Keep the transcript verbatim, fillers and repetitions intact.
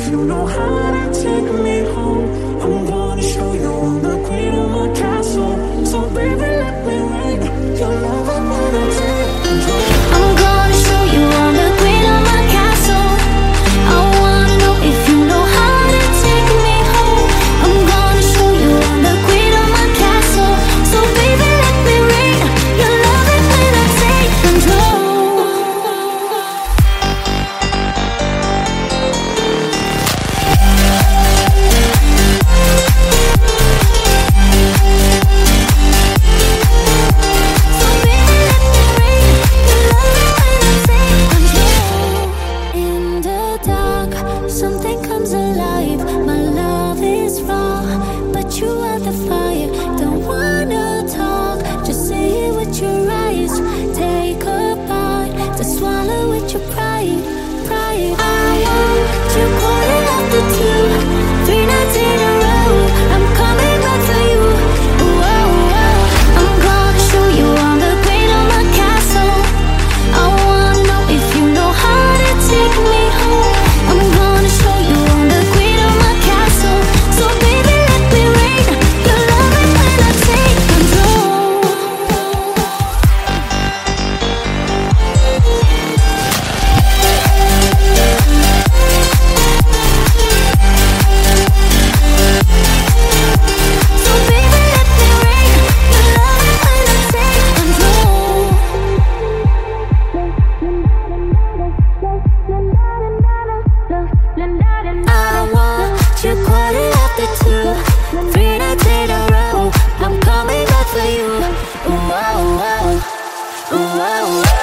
you know how to take me home. I'm gonna show you I'm the queen of my castle. So baby, let me reign. Your love I'm gonna take control. I'm gonna show you I'm the queen of my castle. I wanna know if you know how to take me home. I'm gonna show you I'm the queen of my castle. So baby, let me reign. Your love it when I take control. Something comes alive, my love is raw, but you are the fire. Don't wanna talk, just say it with your eyes. Take a bite to swallow with your pride, pride. I want you calling after two, three nights in a row. I'm coming back for you. Whoa, whoa. I'm gonna show you I'm the queen of my castle. I wanna know if you know how to take me home. I'm gonna show you I'm the queen of my castle. So baby, let me reign. Your love it when I take control. So baby, let me reign. Your love it when I take control. I want you quarter after two, three nights in a row. I'm coming back for you. Ooh, oh, oh. Ooh, oh, oh.